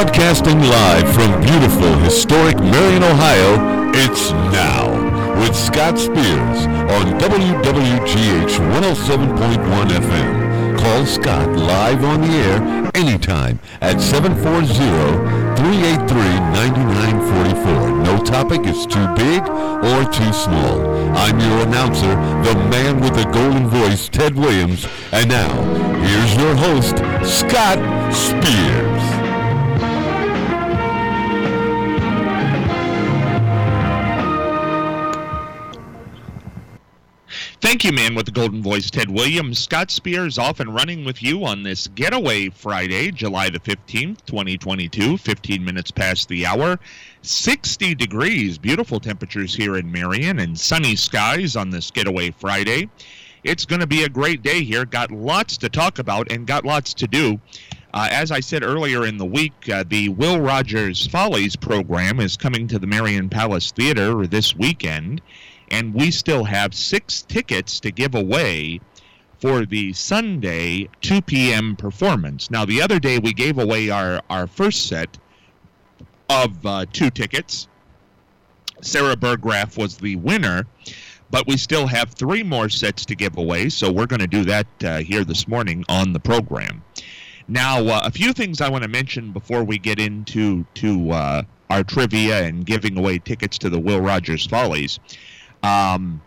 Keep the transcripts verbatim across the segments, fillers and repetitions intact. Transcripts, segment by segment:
Broadcasting live from beautiful, historic Marion, Ohio, it's Now with Scott Spears on W W G H one oh seven point one F M. Call Scott live on the air anytime at seven four zero, three eight three, nine nine four four. No topic is too big or too small. I'm your announcer, the man with the golden voice, Ted Williams. And now, here's your host, Scott Spears. Thank you, man with the golden voice, Ted Williams. Scott Spears off and running with you on this Getaway Friday, July the fifteenth, twenty twenty-two, fifteen minutes past the hour, sixty degrees, beautiful temperatures here in Marion, and sunny skies on this Getaway Friday. It's going to be a great day here. Got lots to talk about and got lots to do. Uh, as I said earlier in the week, uh, the Will Rogers Follies program is coming to the Marion Palace Theater this weekend. And we still have six tickets to give away for the Sunday two p.m. performance. Now, the other day we gave away our, our first set of uh, two tickets. Sarah Burgraff was the winner, but we still have three more sets to give away, so we're going to do that uh, here this morning on the program. Now, uh, a few things I want to mention before we get into to uh, our trivia and giving away tickets to the Will Rogers Follies. Um,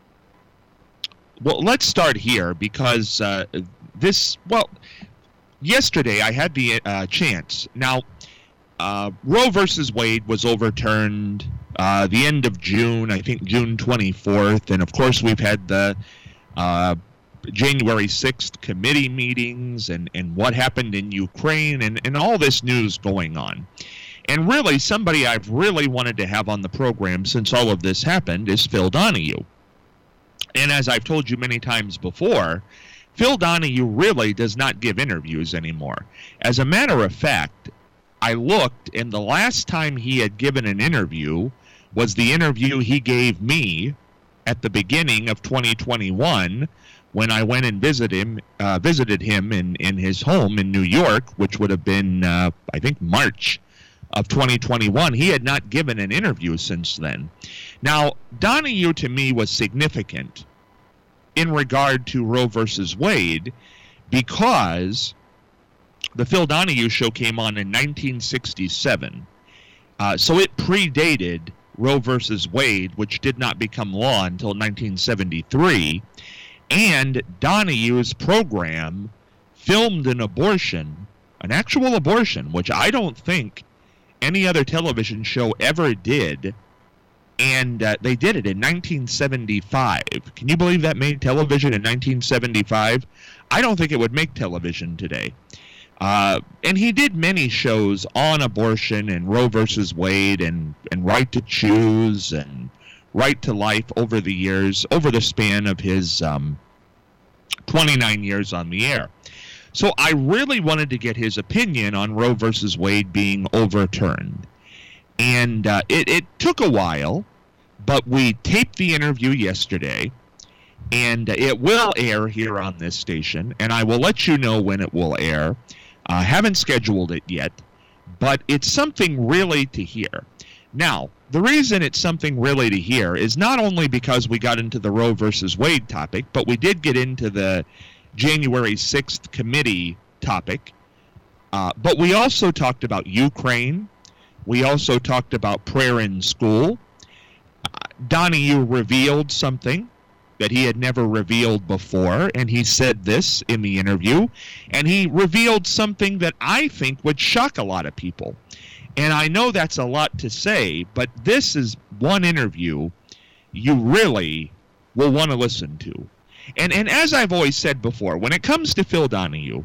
well, let's start here because uh, this, well, yesterday I had the uh, chance. Now, uh, Roe versus Wade was overturned uh, the end of June, I think June twenty-fourth, and of course we've had the uh, January sixth committee meetings and, and what happened in Ukraine and, and all this news going on. And really, somebody I've really wanted to have on the program since all of this happened is Phil Donahue. And as I've told you many times before, Phil Donahue really does not give interviews anymore. As a matter of fact, I looked, and the last time he had given an interview was the interview he gave me at the beginning of twenty twenty-one when I went and visited him, uh, visited him in, in his home in New York, which would have been, uh, I think, March of twenty twenty-one. He had not given an interview since then. Now, Donahue to me was significant in regard to Roe versus Wade because the Phil Donahue show came on in nineteen sixty-seven. Uh, so it predated Roe versus Wade, which did not become law until nineteen seventy-three. And Donahue's program filmed an abortion, an actual abortion, which I don't think any other television show ever did, and uh, they did it in nineteen seventy-five. Can you believe that made television in nineteen seventy-five? I don't think it would make television today. Uh, and he did many shows on abortion and Roe versus Wade and, and right to choose and right to life over the years, over the span of his um, twenty-nine years on the air. So I really wanted to get his opinion on Roe versus Wade being overturned. And uh, it, it took a while, but we taped the interview yesterday, and it will air here on this station, and I will let you know when it will air. I uh, haven't scheduled it yet, but it's something really to hear. Now, the reason it's something really to hear is not only because we got into the Roe versus Wade topic, but we did get into the January sixth committee topic, uh, but we also talked about Ukraine. We also talked about prayer in school. Uh, Donahue revealed something that he had never revealed before, and he said this in the interview, and he revealed something that I think would shock a lot of people. And I know that's a lot to say, but this is one interview you really will want to listen to. And and as I've always said before, when it comes to Phil Donahue,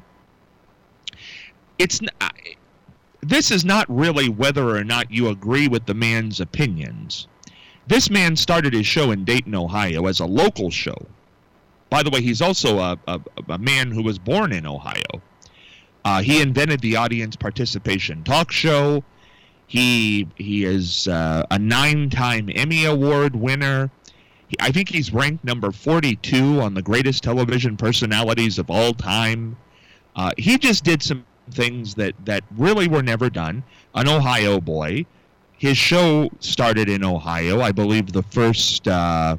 it's not, this is not really whether or not you agree with the man's opinions. This man started his show in Dayton, Ohio as a local show. By the way, he's also a, a, a man who was born in Ohio. Uh, he invented the audience participation talk show. He, he is uh, a nine-time Emmy Award winner. I think he's ranked number forty-two on the greatest television personalities of all time. Uh, he just did some things that, that really were never done. An Ohio boy. His show started in Ohio. I believe the first uh,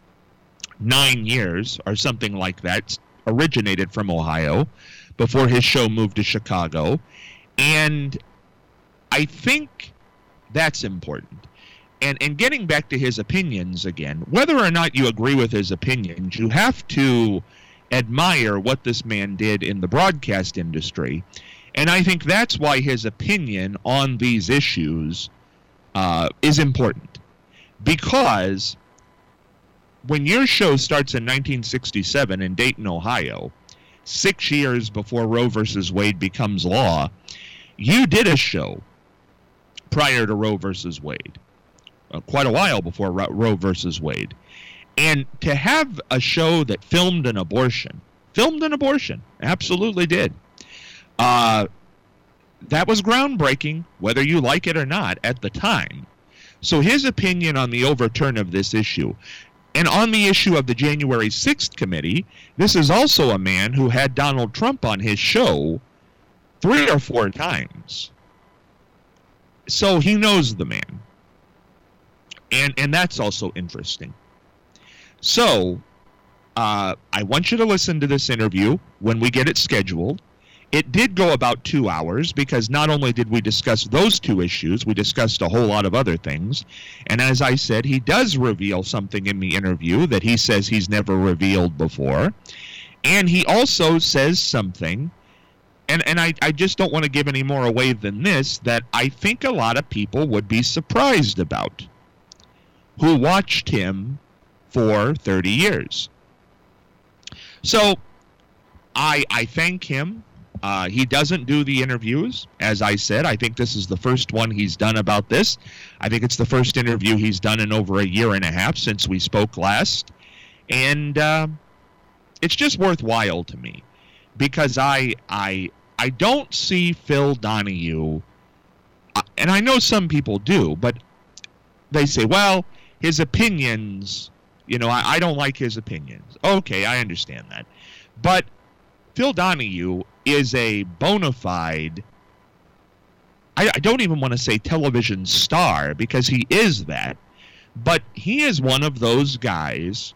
nine years or something like that originated from Ohio before his show moved to Chicago. And I think that's important. And and getting back to his opinions again, whether or not you agree with his opinions, you have to admire what this man did in the broadcast industry. And I think that's why his opinion on these issues uh, is important. Because when your show starts in nineteen sixty-seven in Dayton, Ohio, six years before Roe versus Wade becomes law, you did a show prior to Roe versus Wade. Uh, quite a while before Ro- Roe versus Wade. And to have a show that filmed an abortion, filmed an abortion, absolutely did. Uh, that was groundbreaking, whether you like it or not, at the time. So his opinion on the overturn of this issue, and on the issue of the January sixth committee, this is also a man who had Donald Trump on his show three or four times. So he knows the man. And and that's also interesting. So, uh, I want you to listen to this interview when we get it scheduled. It did go about two hours because not only did we discuss those two issues, we discussed a whole lot of other things. And as I said, he does reveal something in the interview that he says he's never revealed before. And he also says something, and, and I, I just don't want to give any more away than this, that I think a lot of people would be surprised about, who watched him for thirty years. So I I thank him. Uh, he doesn't do the interviews, as I said. I think this is the first one he's done about this. I think it's the first interview he's done in over a year and a half since we spoke last. And uh, it's just worthwhile to me because I I I don't see Phil Donahue, uh, and I know some people do, but they say, well, his opinions, you know, I, I don't like his opinions. Okay, I understand that. But Phil Donahue is a bona fide, I, I don't even want to say television star because he is that, but he is one of those guys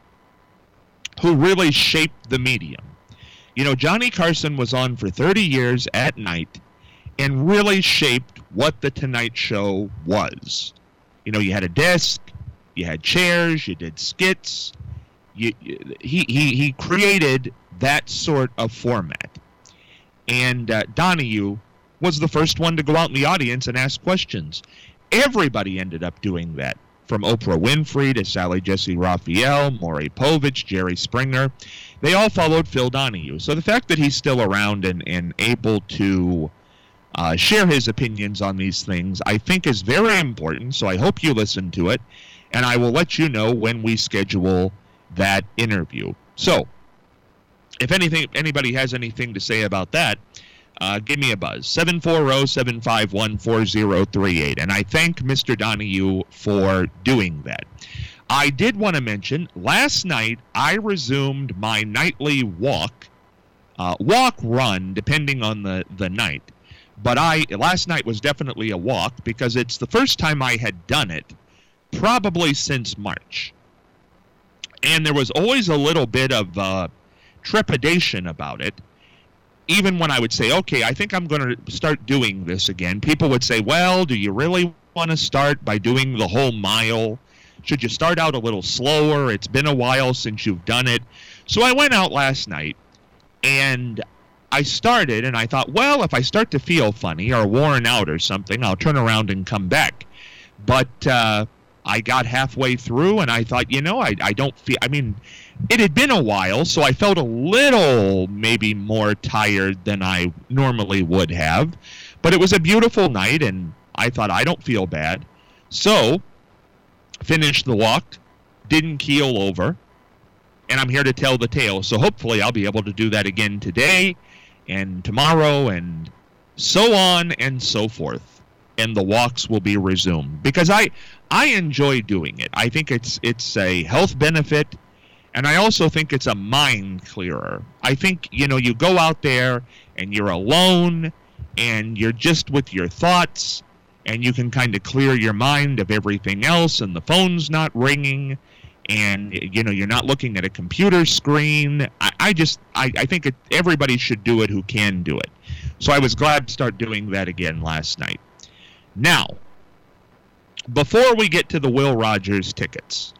who really shaped the medium. You know, Johnny Carson was on for thirty years at night and really shaped what the Tonight Show was. You know, you had a desk, you had chairs, you did skits. You, you, he, he, he created that sort of format. And uh, Donahue was the first one to go out in the audience and ask questions. Everybody ended up doing that, from Oprah Winfrey to Sally Jesse Raphael, Maury Povich, Jerry Springer. They all followed Phil Donahue. So the fact that he's still around and, and able to uh, share his opinions on these things, I think is very important. So I hope you listen to it. And I will let you know when we schedule that interview. So, if anything, anybody has anything to say about that, uh, give me a buzz. seven four zero, seven five one, four zero three eight. And I thank Mister Donahue for doing that. I did want to mention, last night I resumed my nightly walk, uh, walk, run, depending on the, the night. But I last night was definitely a walk because it's the first time I had done it, probably since March. And there was always a little bit of uh, trepidation about it. Even when I would say, okay, I think I'm going to start doing this again, people would say, well, do you really want to start by doing the whole mile? Should you start out a little slower? It's been a while since you've done it. So I went out last night, and I started, and I thought, well, if I start to feel funny or worn out or something, I'll turn around and come back. But uh, I got halfway through, and I thought, you know, I, I don't feel, I mean, it had been a while, so I felt a little maybe more tired than I normally would have. But it was a beautiful night, and I thought, I don't feel bad. So, finished the walk, didn't keel over, and I'm here to tell the tale. So hopefully I'll be able to do that again today and tomorrow and so on and so forth. And the walks will be resumed because I I enjoy doing it. I think it's it's a health benefit, and I also think it's a mind clearer. I think, you know, you go out there and you're alone and you're just with your thoughts, and you can kind of clear your mind of everything else, and the phone's not ringing, and you know you're not looking at a computer screen. I, I just I, I think it, everybody should do it who can do it. So I was glad to start doing that again last night. Now, before we get to the Will Rogers tickets,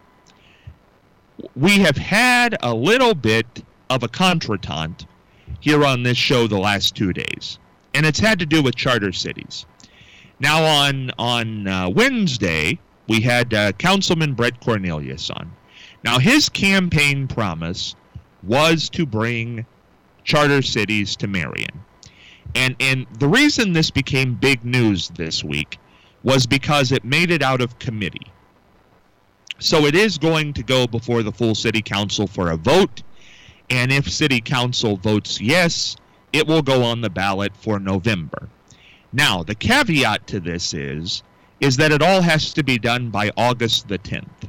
we have had a little bit of a contretemps here on this show the last two days, and it's had to do with charter cities. Now, on on uh, Wednesday, we had uh, Councilman Brett Cornelius on. Now, his campaign promise was to bring charter cities to Marion. And, and the reason this became big news this week was because it made it out of committee. So it is going to go before the full city council for a vote, and if city council votes yes, it will go on the ballot for November. Now, the caveat to this is, is that it all has to be done by August the tenth.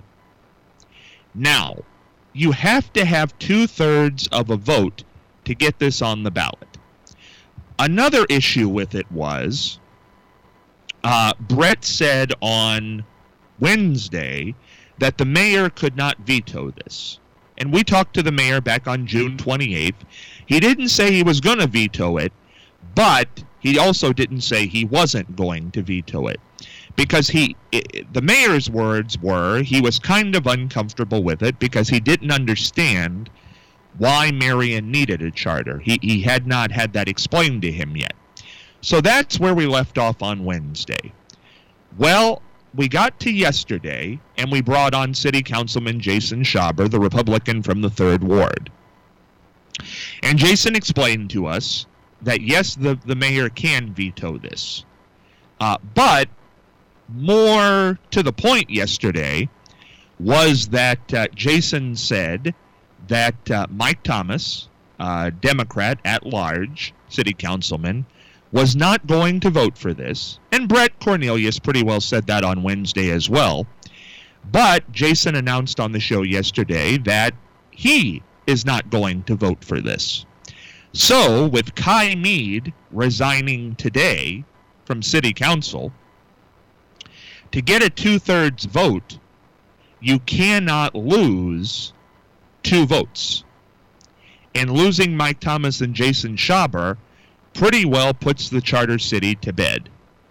Now, you have to have two-thirds of a vote to get this on the ballot. Another issue with it was, uh, Brett said on Wednesday that the mayor could not veto this. And we talked to the mayor back on June twenty-eighth. He didn't say he was going to veto it, but he also didn't say he wasn't going to veto it. Because he, the mayor's words were, he was kind of uncomfortable with it because he didn't understand why Marion needed a charter. He, he had not had that explained to him yet. So that's where we left off on Wednesday. Well, we got to yesterday, and we brought on City Councilman Jason Schaber, the Republican from the third Ward. And Jason explained to us that, yes, the, the mayor can veto this. Uh, but more to the point yesterday was that uh, Jason said that uh, Mike Thomas, uh, Democrat at large, city councilman, was not going to vote for this. And Brett Cornelius pretty well said that on Wednesday as well. But Jason announced on the show yesterday that he is not going to vote for this. So, with Kai Mead resigning today from city council, to get a two-thirds vote, you cannot lose two votes. And losing Mike Thomas and Jason Schaber pretty well puts the charter city to bed.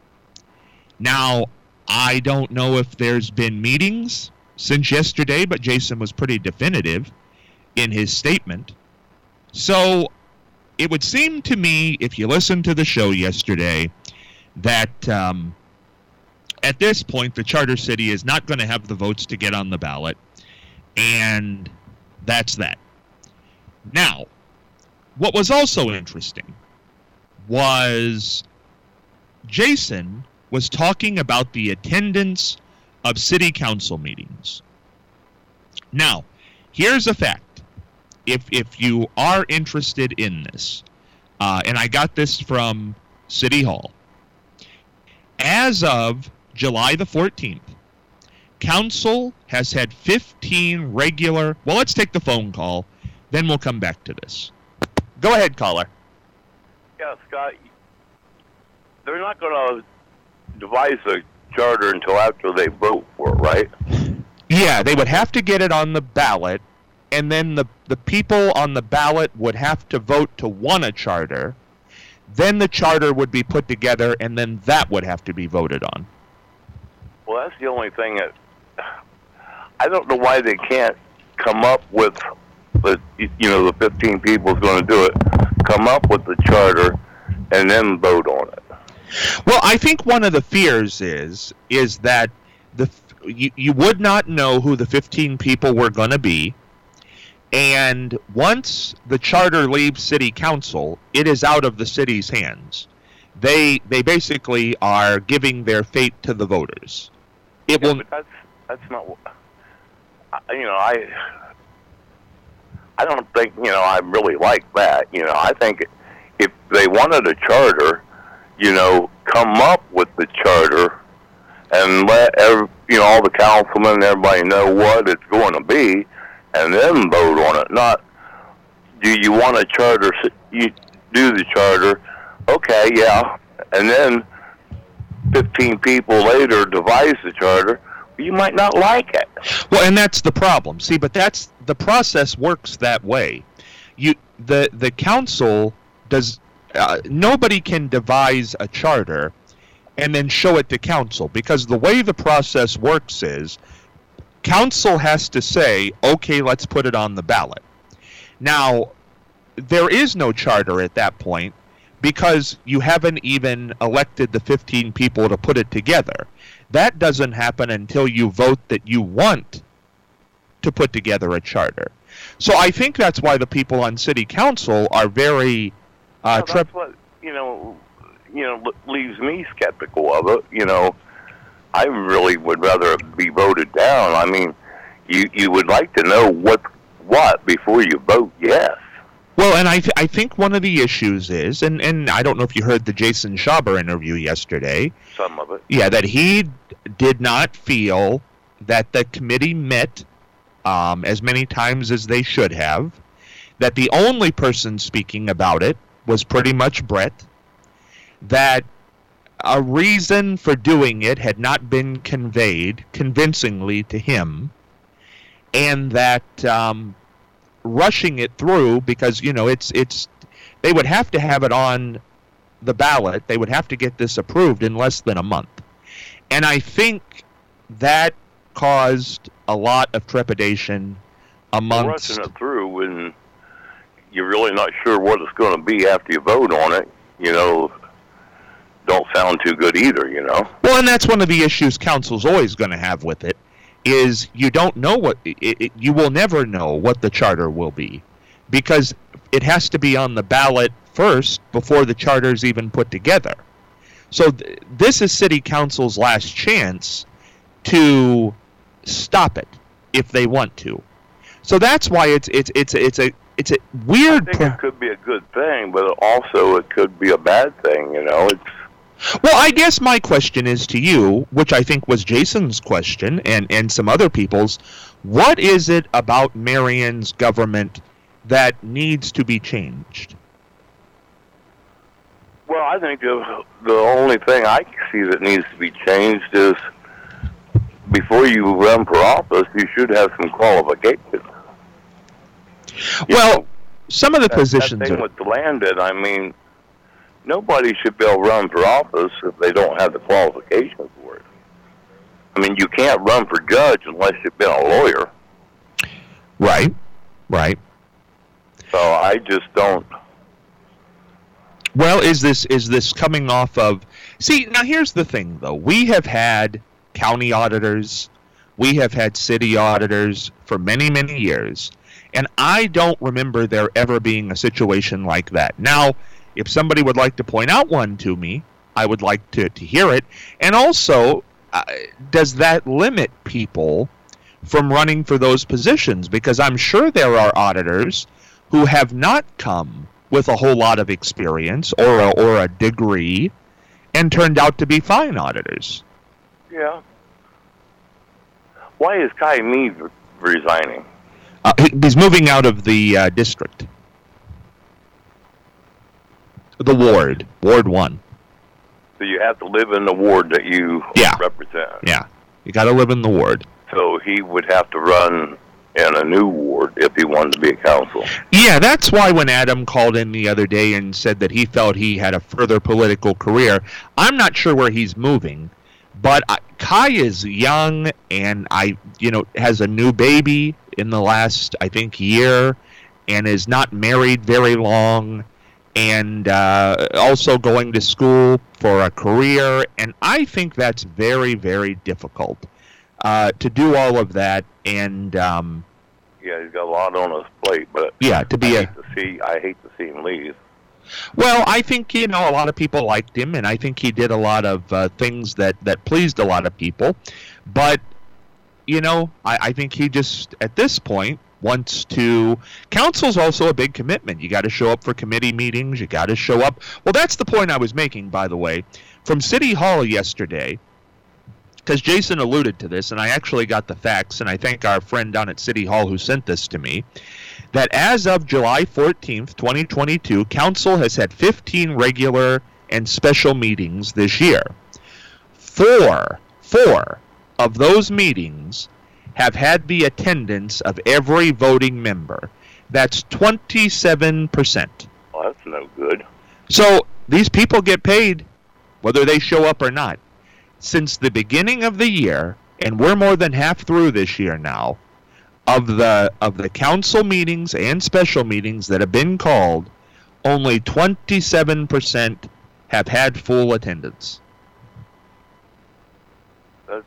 Now, I don't know if there's been meetings since yesterday, but Jason was pretty definitive in his statement. So it would seem to me, if you listened to the show yesterday, that um, at this point, the charter city is not going to have the votes to get on the ballot, and that's that. Now, what was also interesting was Jason was talking about the attendance of city council meetings. Now, here's a fact. If if you are interested in this, uh, and I got this from City Hall, as of July the fourteenth, council has had fifteen regular... Well, let's take the phone call, then we'll come back to this. Go ahead, caller. Yeah, Scott, they're not going to devise a charter until after they vote for it, right? Yeah, they would have to get it on the ballot, and then the, the people on the ballot would have to vote to want a charter. Then the charter would be put together, and then that would have to be voted on. Well, that's the only thing that... I don't know why they can't come up with, the, you know, the fifteen people is going to do it, come up with the charter, and then vote on it. Well, I think one of the fears is is that the you, you would not know who the fifteen people were going to be, and once the charter leaves city council, it is out of the city's hands. They they basically are giving their fate to the voters. It yeah, will. But that's that's not. You know, I I don't think you know I really like that. You know, I think if they wanted a charter, you know, come up with the charter and let every, you know all the councilmen and everybody know what it's going to be, and then vote on it. Not do you want a charter? You do the charter. okay, yeah, and then fifteen people later devise the charter, you might not like it. Well, and that's the problem. See, but that's the process works that way. You the the council does uh, nobody can devise a charter and then show it to council, because the way the process works is council has to say, okay, let's put it on the ballot. Now, there is no charter at that point because you haven't even elected the fifteen people to put it together. That doesn't happen until you vote that you want to put together a charter. So I think that's why the people on city council are very uh, well, that's what, you know, you know, leaves me skeptical of it. You know, I really would rather it be voted down. I mean, you you would like to know what what before you vote yes. Well, and I th- I think one of the issues is, and, and I don't know if you heard the Jason Schauber interview yesterday. Some of it. Yeah, that he did not feel that the committee met um, as many times as they should have, that the only person speaking about it was pretty much Brett, that a reason for doing it had not been conveyed convincingly to him, and that um, rushing it through, because, you know, it's it's they would have to have it on the ballot, they would have to get this approved in less than a month. And I think that caused a lot of trepidation amongst... Rushing it through when you're really not sure what it's going to be after you vote on it, you know, don't sound too good either, you know. Well, and that's one of the issues council's always going to have with it, is you don't know what... It, it, you will never know what the charter will be, because it has to be on the ballot first before the charter's even put together. So th- this is city council's last chance to stop it if they want to. So that's why it's it's it's it's a it's a weird. I think it could be a good thing, but also it could be a bad thing. You know, it's. Well, I guess my question is to you, which I think was Jason's question and and some other people's. What is it about Marion's government that needs to be changed? Well, I think the, the only thing I see that needs to be changed is before you run for office, you should have some qualifications. Well, know, some of the that, positions... That thing are... with the landed, I mean, nobody should be able to run for office if they don't have the qualifications for it. I mean, you can't run for judge unless you've been a lawyer. Right, right. So I just don't... Well, is this is this coming off of... See, now here's the thing, though. We have had county auditors, we have had city auditors for many, many years, and I don't remember there ever being a situation like that. Now, if somebody would like to point out one to me, I would like to, to hear it. And also, uh, does that limit people from running for those positions? Because I'm sure there are auditors who have not come with a whole lot of experience or a, or a degree and turned out to be fine auditors. Yeah. Why is Kai Mead resigning? Uh, he's moving out of the uh, district. The ward. Ward one. So you have to live in the ward that you yeah. represent. Yeah. You got to live in the ward. So he would have to run in a new ward if he wanted to be a council. Yeah, that's why when Adam called in the other day and said that he felt he had a further political career, I'm not sure where he's moving, but I, Kai is young and I, you know, has a new baby in the last, I think, year, and is not married very long, and uh, also going to school for a career, and I think that's very, very difficult. Uh, to do all of that, and um, yeah, he's got a lot on his plate. But yeah, to be I a hate to see, I hate to see him leave. Well, I think, you know, a lot of people liked him, and I think he did a lot of uh, things that that pleased a lot of people. But you know, I, I think he just at this point wants to. Council's also a big commitment. You got to show up for committee meetings. You got to show up. Well, that's the point I was making, by the way, from City Hall yesterday. because Jason alluded to this, and I actually got the facts, and I thank our friend down at City Hall who sent this to me, that as of July fourteenth, twenty twenty-two, Council has had fifteen regular and special meetings this year. Four, four of those meetings have had the attendance of every voting member. That's twenty-seven percent. Well, that's no good. So these people get paid whether they show up or not. Since the beginning of the year, and we're more than half through this year now, of the of the council meetings and special meetings that have been called, only twenty-seven percent have had full attendance. That's,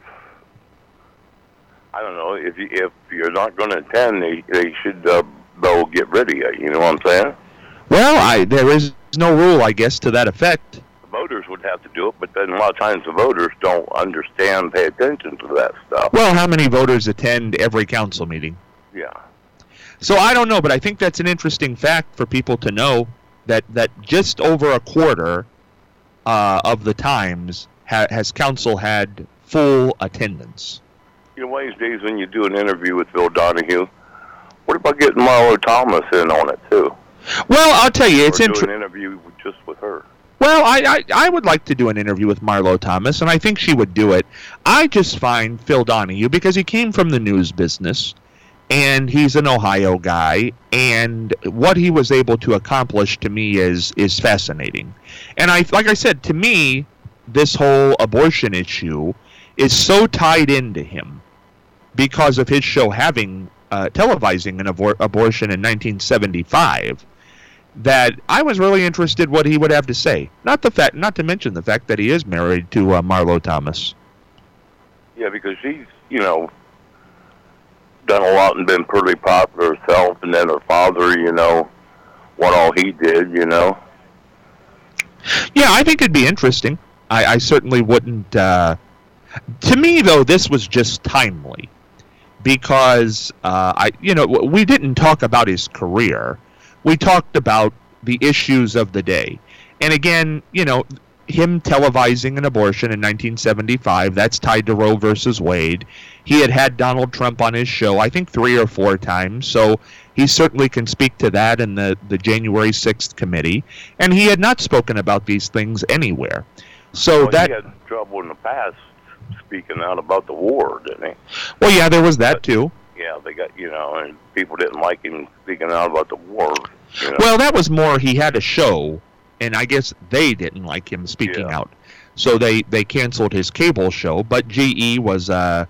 I don't know, if you, if you're not going to attend, they, they should uh, they'll get rid of you, you know what I'm saying? Well, I there is no rule, I guess, to that effect. The voters would have to do it, but then a lot of times the voters don't understand, pay attention to that stuff. Well, how many voters attend every council meeting? Yeah. So I don't know, but I think that's an interesting fact for people to know, that, that just over a quarter uh, of the times ha- has council had full attendance. You know, one of these days when you do an interview with Phil Donahue, what about getting Marlo Thomas in on it, too? Well, I'll tell you, it's interesting. interesting. Do an interview just with her. Well, I, I I would like to do an interview with Marlo Thomas, and I think she would do it. I just find Phil Donahue, because he came from the news business, and he's an Ohio guy, and what he was able to accomplish to me is is fascinating. And I, like I said, to me, this whole abortion issue is so tied into him because of his show having uh, televising an abor- abortion in nineteen seventy-five. That I was really interested what he would have to say. Not the fact, not to mention the fact that he is married to uh, Marlo Thomas. Yeah, because she's, you know, done a lot and been pretty popular herself, and then her father, you know, what all he did, you know. Yeah, I think it'd be interesting. I, I certainly wouldn't. Uh, to me, though, this was just timely because uh, I, you know, we didn't talk about his career. We talked about the issues of the day. And again, you know, him televising an abortion in nineteen seventy-five, that's tied to Roe versus Wade. He had had Donald Trump on his show, I think three or four times, so he certainly can speak to that in the, the January sixth committee. And he had not spoken about these things anywhere. So well, that he had trouble in the past speaking out about the war, didn't he? Well, yeah, there was that but, too. Yeah, they got, you know, and people didn't like him speaking out about the war. You know? Well, that was more, he had a show, and I guess they didn't like him speaking yeah. out. So they, they canceled his cable show, but G E was, uh,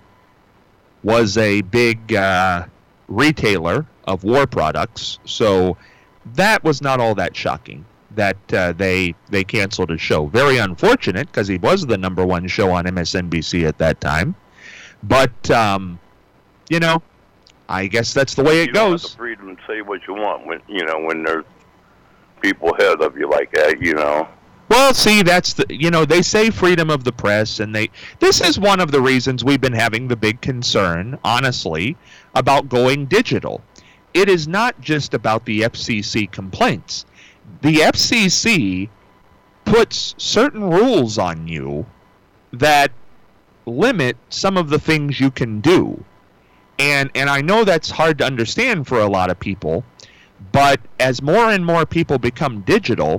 was a big uh, retailer of war products, so that was not all that shocking that uh, they they canceled his show. Very unfortunate, because he was the number one show on M S N B C at that time. But, um, you know, I guess that's the way it you don't goes. have the freedom to say what you want when, you know, when there's people ahead of you like that, you know. Well, see, that's the, you know, they say freedom of the press, and they, this is one of the reasons we've been having the big concern, honestly, about going digital. It is not just about the F C C complaints. The F C C puts certain rules on you that limit some of the things you can do. And and I know that's hard to understand for a lot of people, but as more and more people become digital,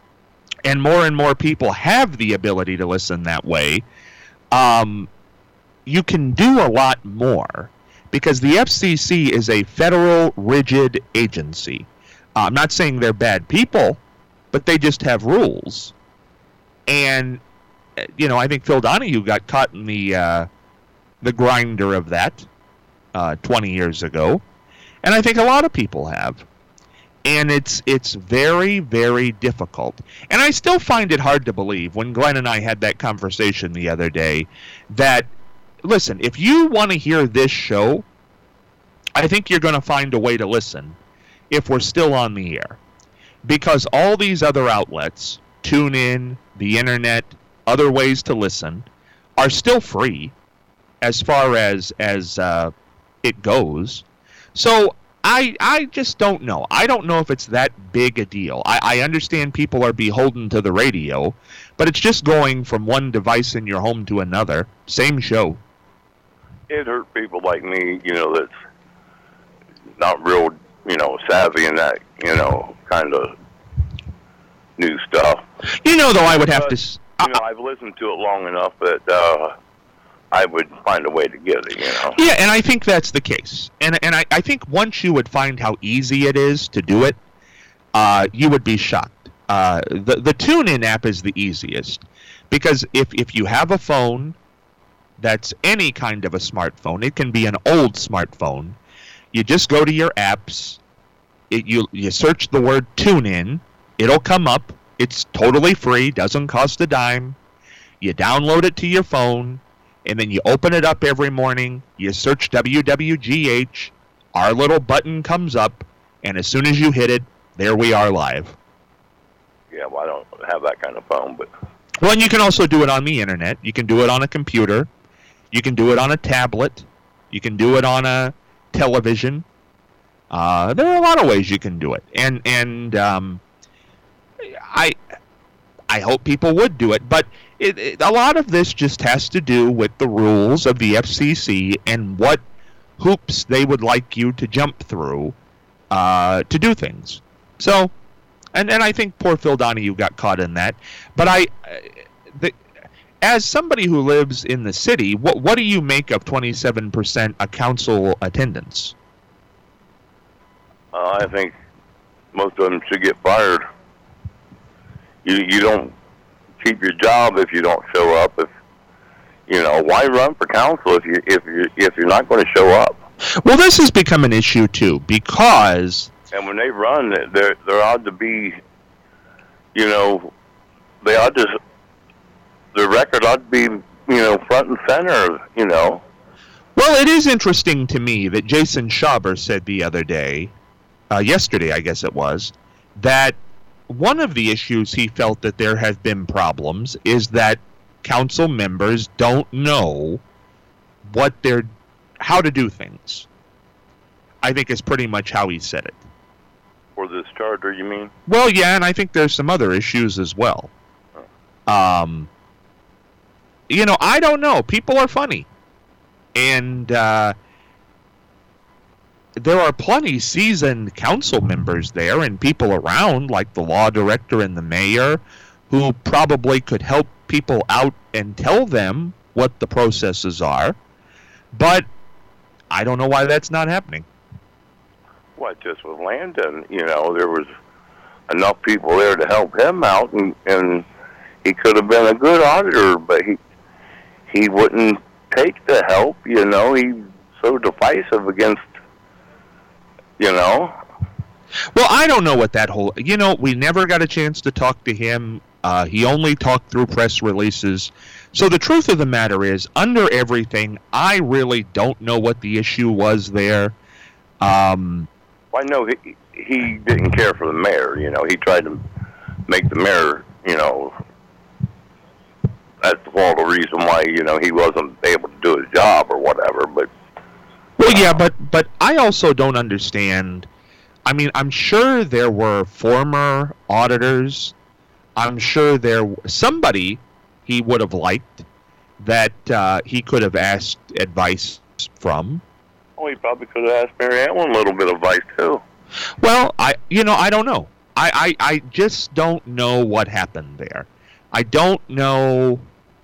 and more and more people have the ability to listen that way, um, you can do a lot more, because the F C C is a federal rigid agency. Uh, I'm not saying they're bad people, but they just have rules. And, you know, I think Phil Donahue got caught in the uh, the grinder of that uh, twenty years ago, and I think a lot of people have. And it's it's very, very difficult. And I still find it hard to believe, when Glenn and I had that conversation the other day, that, listen, if you want to hear this show, I think you're going to find a way to listen if we're still on the air. Because all these other outlets, TuneIn, the internet, other ways to listen, are still free as far as, as uh, it goes. So I, I just don't know. I don't know if it's that big a deal. I, I understand people are beholden to the radio, but it's just going from one device in your home to another. Same show. It hurt people like me, you know, that's not real, you know, savvy in that, you know, kind of new stuff. You know, though, I would have but, to... S- you know, I've listened to it long enough that uh, I would find a way to get it, you know. Yeah, and I think that's the case. And and I, I think once you would find how easy it is to do it, uh, you would be shocked. Uh, the, the TuneIn app is the easiest. Because if, if you have a phone that's any kind of a smartphone, it can be an old smartphone, you just go to your apps, it, you, you search the word TuneIn, it'll come up, it's totally free, doesn't cost a dime, you download it to your phone, and then you open it up every morning, you search W W G H, our little button comes up, and as soon as you hit it, there we are live. Yeah, well, I don't have that kind of phone, but... Well, and you can also do it on the internet. You can do it on a computer. You can do it on a tablet. You can do it on a television. Uh, there are a lot of ways you can do it. And and um, I I hope people would do it. But it, it, a lot of this just has to do with the rules of the F C C and what hoops they would like you to jump through uh, to do things. So, and, and I think poor Phil Donahue got caught in that. But I... The, as somebody who lives in the city, what what do you make of twenty-seven percent a council attendance? Uh, I think most of them should get fired. You you don't keep your job if you don't show up. If you know, why run for council if you if you if you're not going to show up? Well, this has become an issue too because and when they run, they're they're ought to be, you know, they ought to. The record ought to be, you know, front and center, you know. Well, it is interesting to me that Jason Schauber said the other day, uh, yesterday I guess it was, that one of the issues he felt that there have been problems is that council members don't know what they're, how to do things. I think is pretty much how he said it. For this charter, you mean? Well, yeah, and I think there's some other issues as well. Um... You know, I don't know. People are funny. And uh, there are plenty seasoned council members there and people around, like the law director and the mayor, who probably could help people out and tell them what the processes are. But I don't know why that's not happening. What, just with Landon, you know, there was enough people there to help him out, and, and he could have been a good auditor, but he... He wouldn't take the help, you know. He's so divisive against, you know. Well, I don't know what that whole... You know, we never got a chance to talk to him. Uh, he only talked through press releases. So the truth of the matter is, under everything, I really don't know what the issue was there. Um, well, I know he, he didn't care for the mayor, you know. He tried to make the mayor, you know... That's all the reason why, you know, he wasn't able to do his job or whatever, but... Well, yeah, but, but I also don't understand... I mean, I'm sure there were former auditors. I'm sure there... Somebody he would have liked that uh, he could have asked advice from. Oh, he probably could have asked Mary Ellen a little bit of advice, too. Well, I, you know, I don't know. I, I, I just don't know what happened there. I don't know.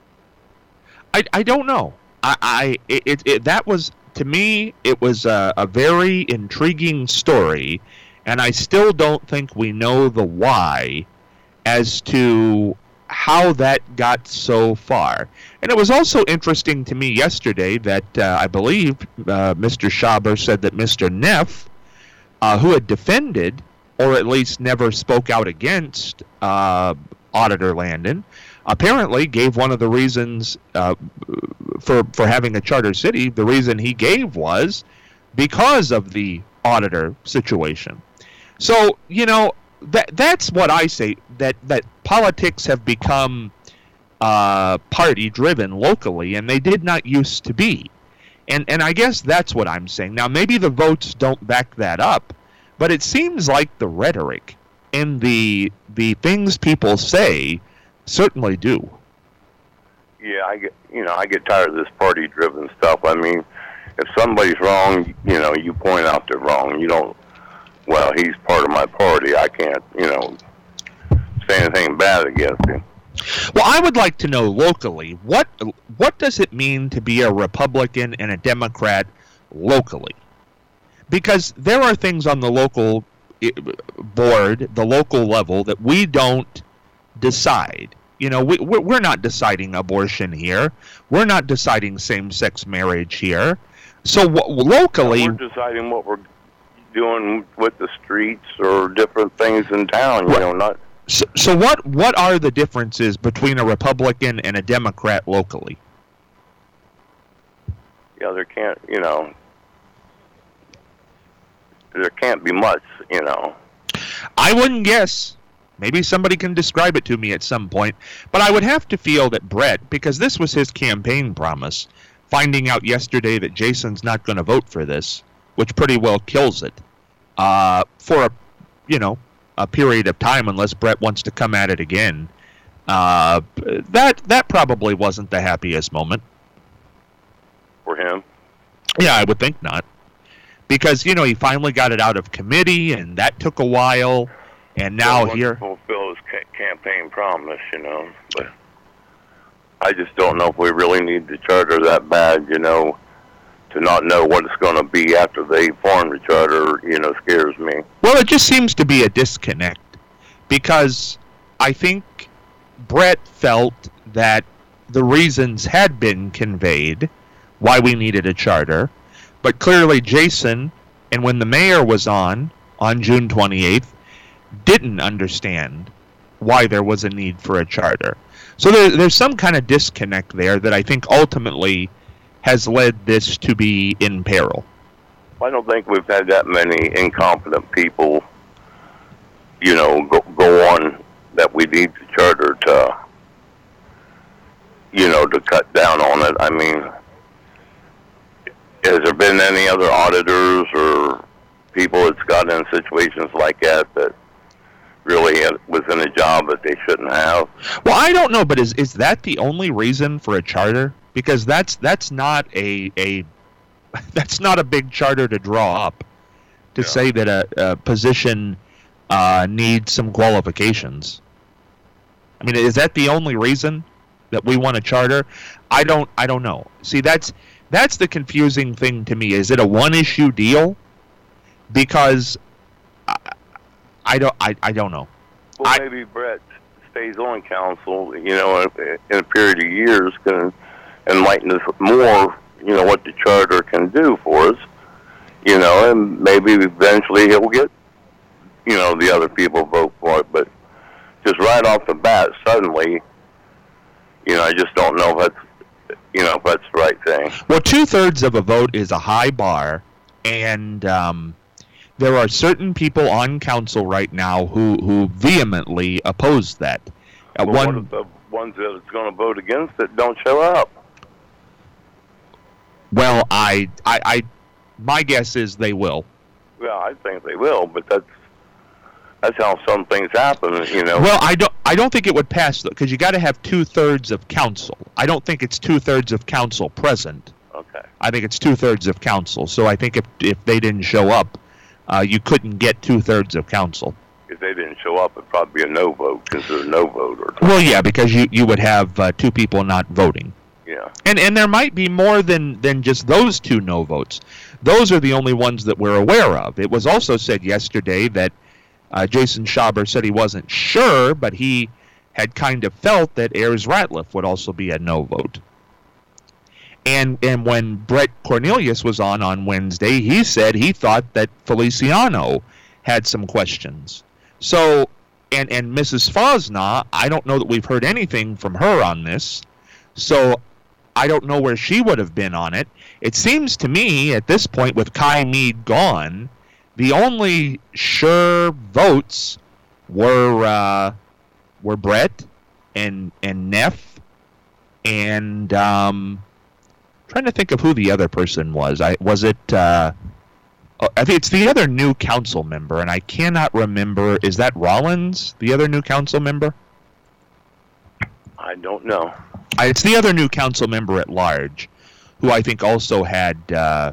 I, I don't know. I, I it, it that was, to me, it was a, a very intriguing story, and I still don't think we know the why as to how that got so far. And it was also interesting to me yesterday that uh, I believe uh, Mister Schauber said that Mister Neff, uh, who had defended, or at least never spoke out against, uh, Auditor Landon, apparently gave one of the reasons uh, for for having a charter city. The reason he gave was because of the auditor situation. So, you know, that that's what I say, that that politics have become uh, party driven locally, and they did not used to be. And and I guess that's what I'm saying. Now, maybe the votes don't back that up, but it seems like the rhetoric and the the things people say certainly do. Yeah, I get you know I get tired of this party-driven stuff. I mean, if somebody's wrong, you know, you point out they're wrong. You don't. Well, he's part of my party. I can't, you know, say anything bad against him. Well, I would like to know locally, what what does it mean to be a Republican and a Democrat locally? Because there are things on the local board, the local level, that we don't decide. You know, we, we're not deciding abortion here. We're not deciding same-sex marriage here. So w- locally... We're deciding what we're doing with the streets or different things in town, you right. know, not... So, so what, what are the differences between a Republican and a Democrat locally? Yeah, there can't, you know... There can't be much, you know. I wouldn't guess. Maybe somebody can describe it to me at some point. But I would have to feel that Brett, because this was his campaign promise, finding out yesterday that Jason's not going to vote for this, which pretty well kills it, uh, for a, you know, a period of time, unless Brett wants to come at it again. Uh, that that probably wasn't the happiest moment. For him? Yeah, I would think not. Because, you know, he finally got it out of committee, and that took a while, and now well, here... fulfill his ca- campaign promise, you know. But I just don't know if we really need the charter that bad, you know, to not know what it's going to be after they form the charter, you know, scares me. Well, it just seems to be a disconnect, because I think Brett felt that the reasons had been conveyed why we needed a charter. But clearly Jason, and when the mayor was on, on June twenty-eighth, didn't understand why there was a need for a charter. So there, there's some kind of disconnect there that I think ultimately has led this to be in peril. I don't think we've had that many incompetent people, you know, go, go on that we need the charter to, you know, to cut down on it. I mean... Has there been any other auditors or people that's gotten in situations like that that really was in a job that they shouldn't have? Well, I don't know, but is is that the only reason for a charter? Because that's that's not a a that's not a big charter to draw up to yeah. say that a, a position uh, needs some qualifications. I mean, is that the only reason that we want a charter? I don't I don't know. See, that's. That's the confusing thing to me. Is it a one-issue deal? Because I, I don't, I, I don't know. Well, I, maybe Brett stays on council, you know, in, in a period of years, can enlighten us more, you know, what the charter can do for us, you know, and maybe eventually he'll get, you know, the other people vote for it. But just right off the bat, suddenly, you know, I just don't know if that's, you know, if that's the right thing. Well, two-thirds of a vote is a high bar, and um, there are certain people on council right now who, who vehemently oppose that. Uh, well, one, what if the ones that's going to vote against it don't show up? Well, I, I, I, my guess is they will. Well, I think they will, but that's that's how some things happen, you know. Well, I don't. I don't think it would pass though, because you got to have two thirds of council. I don't think it's two thirds of council present. Okay. I think it's two thirds of council. So I think if if they didn't show up, uh, you couldn't get two thirds of council. If they didn't show up, it'd probably be a no vote, considered a no vote. Or well, yeah, because you, you would have uh, two people not voting. Yeah. And and there might be more than than just those two no votes. Those are the only ones that we're aware of. It was also said yesterday that. Uh, Jason Schaber said he wasn't sure, but he had kind of felt that Ayers Ratliff would also be a no vote. And and when Brett Cornelius was on on Wednesday, he said he thought that Feliciano had some questions. So, and, and Missus Fosna, I don't know that we've heard anything from her on this, so I don't know where she would have been on it. It seems to me, at this point, with Kai Mead gone, the only sure votes were uh, were Brett and and Neff and um, trying to think of who the other person was. I was it. Uh, oh, I think it's the other new council member, and I cannot remember. Is that Rollins, the other new council member? I don't know. Uh, it's the other new council member at large, who I think also had. Uh,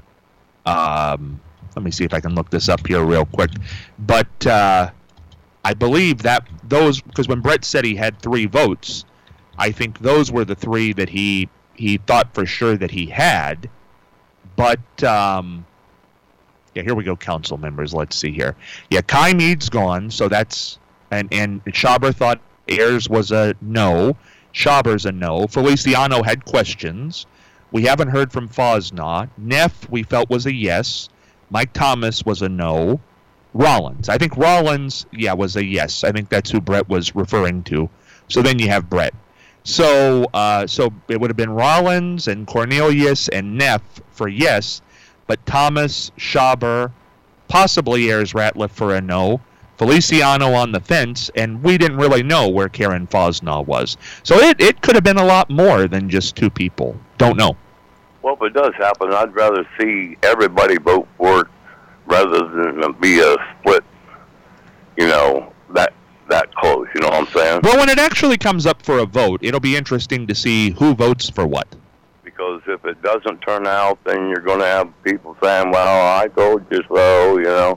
um, let me see if I can look this up here real quick. But uh, I believe that those, because when Brett said he had three votes, I think those were the three that he he thought for sure that he had. But um, yeah, here we go. Council members. Let's see here. Yeah, Kai Mead's gone, so that's and and Schaber thought Ayers was a no. Schaber's a no. Feliciano had questions. We haven't heard from Fosnaugh. Neff we felt was a yes. Mike Thomas was a no. Rollins. I think Rollins, yeah, was a yes. I think that's who Brett was referring to. So then you have Brett. So uh, so it would have been Rollins and Cornelius and Neff for yes, but Thomas, Schaber, possibly Ayers Ratliff for a no. Feliciano on the fence, and we didn't really know where Karen Fosnaugh was. So it, it could have been a lot more than just two people. Don't know. Well, if it does happen, I'd rather see everybody vote for it rather than be a split, you know, that that close. You know what I'm saying? Well, when it actually comes up for a vote, it'll be interesting to see who votes for what. Because if it doesn't turn out, then you're going to have people saying, well, I told you so, you know.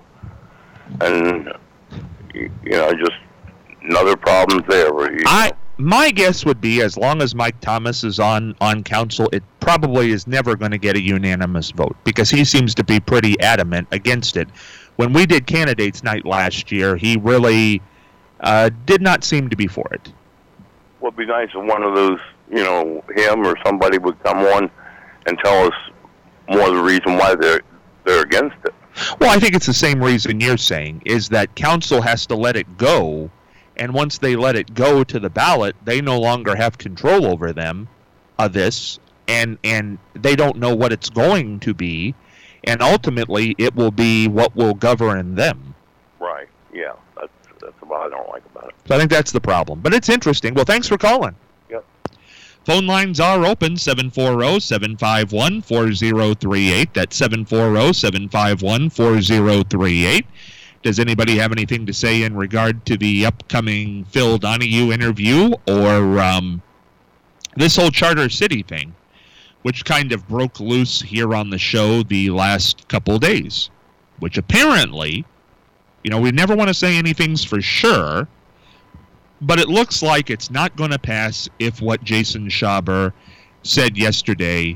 And, you know, just another problem there. You know. I My guess would be as long as Mike Thomas is on, on council, it probably is never going to get a unanimous vote because he seems to be pretty adamant against it. When we did candidates night last year, he really uh, did not seem to be for it. Well, it'd be nice if one of those, you know, him or somebody would come on and tell us more of the reason why they're they're against it. Well, I think it's the same reason you're saying, is that council has to let it go, and once they let it go to the ballot, they no longer have control over them, uh, this, and and they don't know what it's going to be, and ultimately it will be what will govern them. Right, yeah, that's, that's what I don't like about it. So I think that's the problem, but it's interesting. Well, thanks for calling. Yep. Phone lines are open, seven four zero, seven five one, four zero three eight. That's seven four zero, seven five one, four zero three eight. Does anybody have anything to say in regard to the upcoming Phil Donahue interview or um, this whole Charter City thing, which kind of broke loose here on the show the last couple days, which apparently, you know, we never want to say anything's for sure, but it looks like it's not going to pass if what Jason Schaber said yesterday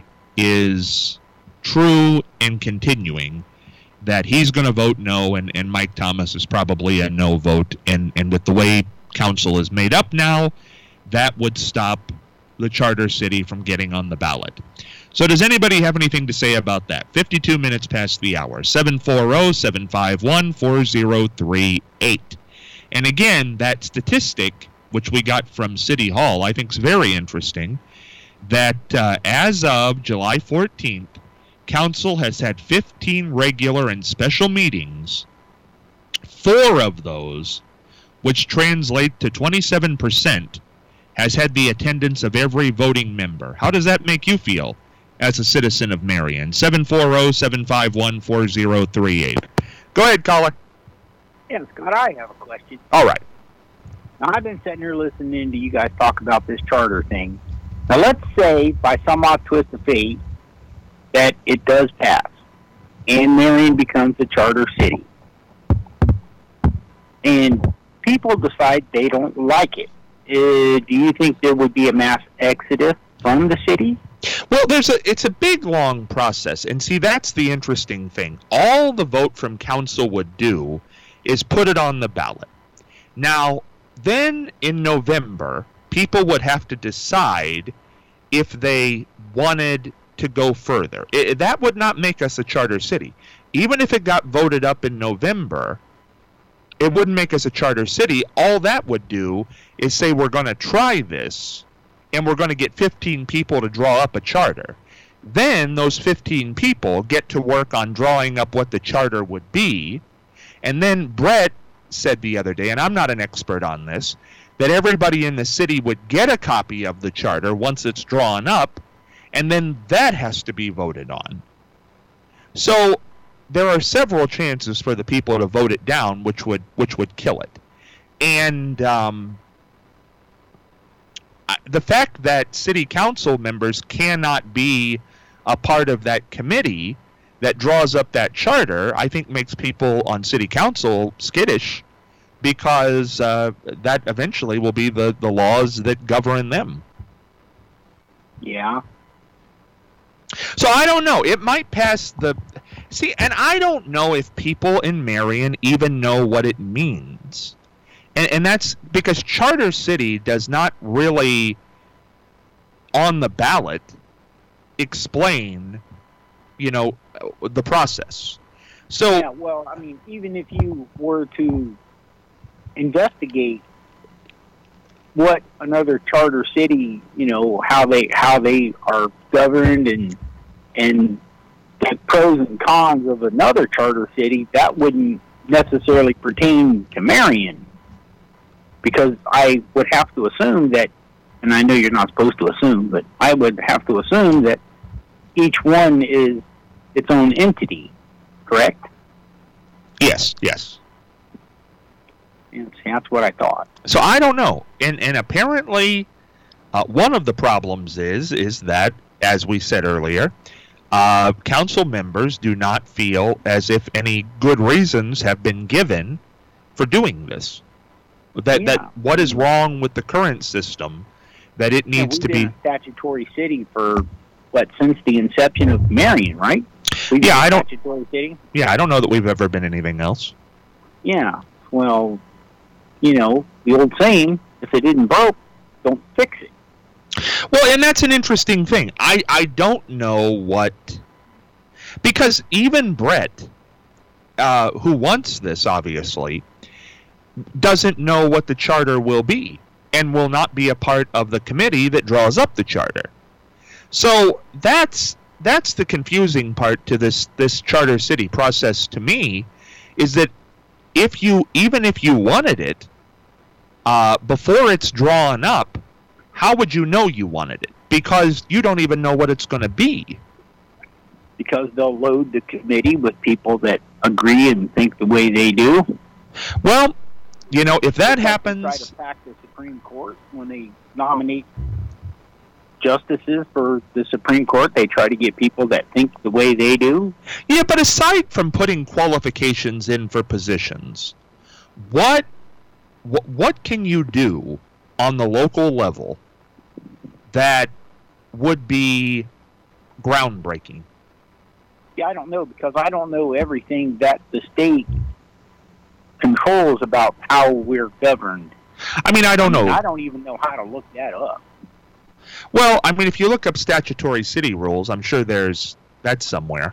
is true and continuing, that he's going to vote no, and, and Mike Thomas is probably a no vote. And, and with the way council is made up now, that would stop the Charter City from getting on the ballot. So does anybody have anything to say about that? fifty-two minutes past the hour. seven four zero, seven five one, four zero three eight. And again, that statistic, which we got from City Hall, I think is very interesting, that uh, as of July fourteenth, Council has had fifteen regular and special meetings. Four of those, which translate to twenty-seven percent, has had the attendance of every voting member. How does that make you feel as a citizen of Marion? seven four zero, seven five one, four zero three eight. Go ahead, caller. Yeah, Scott, I have a question. All right. Now, I've been sitting here listening to you guys talk about this charter thing. Now, let's say, by some odd twist of fate, that it does pass, and Marion becomes a charter city. And people decide they don't like it. Uh, do you think there would be a mass exodus from the city? Well, there's a it's a big, long process. And see, that's the interesting thing. All the vote from council would do is put it on the ballot. Now, then in November, people would have to decide if they wanted to go further. It, that would not make us a charter city. Even if it got voted up in November, it wouldn't make us a charter city. All that would do is say we're going to try this, and we're going to get fifteen people to draw up a charter. Then those fifteen people get to work on drawing up what the charter would be, and then Brett said the other day, and I'm not an expert on this, that everybody in the city would get a copy of the charter once it's drawn up, and then that has to be voted on. So there are several chances for the people to vote it down, which would which would kill it. And um, the fact that city council members cannot be a part of that committee that draws up that charter, I think makes people on city council skittish, because uh, that eventually will be the, the laws that govern them. Yeah. So I don't know. It might pass the... See, and I don't know if people in Marion even know what it means. And, and that's because Charter City does not really, on the ballot, explain, you know, the process. So... Yeah, well, I mean, even if you were to investigate what another charter city, you know, how they how they are governed and and the pros and cons of another charter city, that wouldn't necessarily pertain to Marion, because I would have to assume that, and I know you're not supposed to assume, but I would have to assume that each one is its own entity, correct? Yes, yes. Yes, that's what I thought. So I don't know, and and apparently, uh, one of the problems is is that, as we said earlier, uh, council members do not feel as if any good reasons have been given for doing this. That Yeah. that what is wrong with the current system, that it needs yeah, to we've be. been a statutory city for what, since the inception of Marion, right? We've Yeah, been a I don't- Statutory city. Yeah, I don't know that we've ever been anything else. Yeah. Well, you know, the old saying, if it isn't broke, don't fix it. Well, and that's an interesting thing. I, I don't know what... Because even Brett, uh, who wants this, obviously, doesn't know what the charter will be, and will not be a part of the committee that draws up the charter. So that's that's the confusing part to this, this charter city process to me, is that if you even if you wanted it, uh, before it's drawn up, how would you know you wanted it? Because you don't even know what it's going to be. Because they'll load the committee with people that agree and think the way they do. Well, you know, if that Just like they happens... try to pack the Supreme Court when they nominate justices for the Supreme Court, they try to get people that think the way they do. Yeah, but aside from putting qualifications in for positions, what what, what can you do on the local level that would be groundbreaking? Yeah, I don't know, because I don't know everything that the state controls about how we're governed. I mean, I don't I mean, know. I don't even know how to look that up. Well, I mean, if you look up statutory city rules, I'm sure there's that's somewhere.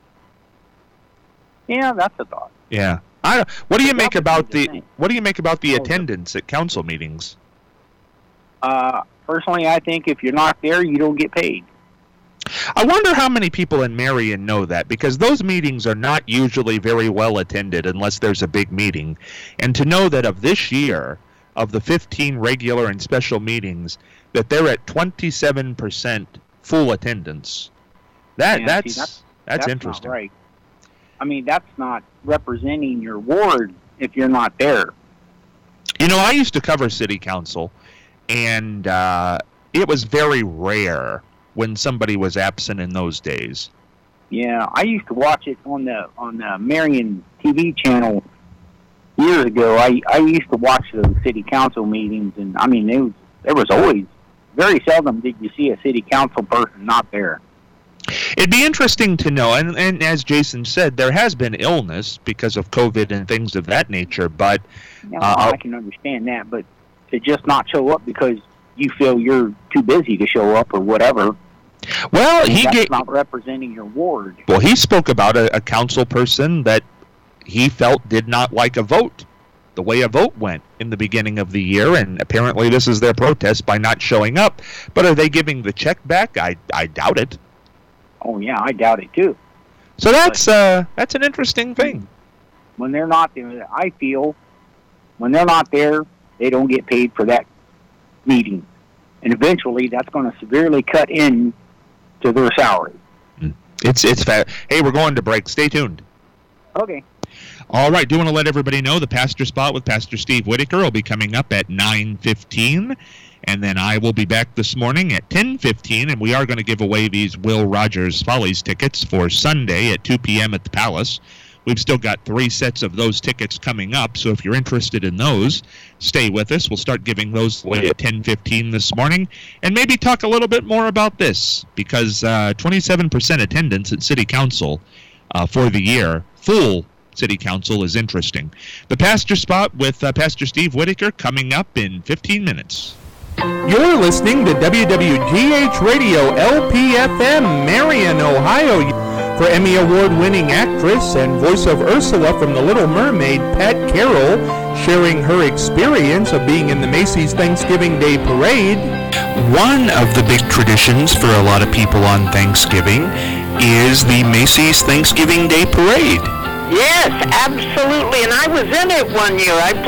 Yeah, that's a thought. Yeah. I don't, what do you But make that would about be the the thing. what do you make about the Oh, the- attendance at council meetings? Uh, personally, I think if you're not there, you don't get paid. I wonder how many people in Marion know that, because those meetings are not usually very well attended unless there's a big meeting. And to know that of this year, of the fifteen regular and special meetings, that they're at twenty-seven percent full attendance, that Yeah, see, that's, that's- that's Not interesting. right. I mean, that's not representing your ward if you're not there. You know, I used to cover city council, and uh, it was very rare when somebody was absent in those days. Yeah, I used to watch it on the on the Marion T V channel years ago. I I used to watch those city council meetings, and I mean, there was there was always very seldom did you see a city council person not there. It'd be interesting to know, and, and as Jason said, there has been illness because of COVID and things of that nature, but You know, Uh, I can understand that, but to just not show up because you feel you're too busy to show up or whatever, well, he that's gave, not representing your ward. well, he spoke about a, a council person that he felt did not like a vote, the way a vote went in the beginning of the year, and apparently this is their protest by not showing up. But are they giving the check back? I I doubt it. Oh yeah, I doubt it too. So that's uh that's an interesting thing. When they're not there, I feel when they're not there, they don't get paid for that meeting, and eventually that's going to severely cut in to their salary. It's it's fa- Hey, we're going to break. Stay tuned. Okay. All right. Do want to let everybody know the Pastor Spot with Pastor Steve Whitaker will be coming up at nine fifteen. And then I will be back this morning at ten fifteen, and we are going to give away these Will Rogers Follies tickets for Sunday at two p.m. at the Palace. We've still got three sets of those tickets coming up, so if you're interested in those, stay with us. We'll start giving those away at ten fifteen this morning, and maybe talk a little bit more about this, because uh, twenty-seven percent attendance at City Council uh, for the year, full City Council, is interesting. The Pastor Spot with uh, Pastor Steve Whitaker coming up in fifteen minutes. You're listening to W W G H Radio L P F M, Marion, Ohio. For Emmy Award-winning actress and voice of Ursula from The Little Mermaid, Pat Carroll, sharing her experience of being in the Macy's Thanksgiving Day Parade. One of the big traditions for a lot of people on Thanksgiving is the Macy's Thanksgiving Day Parade. Yes, absolutely, and I was in it one year. I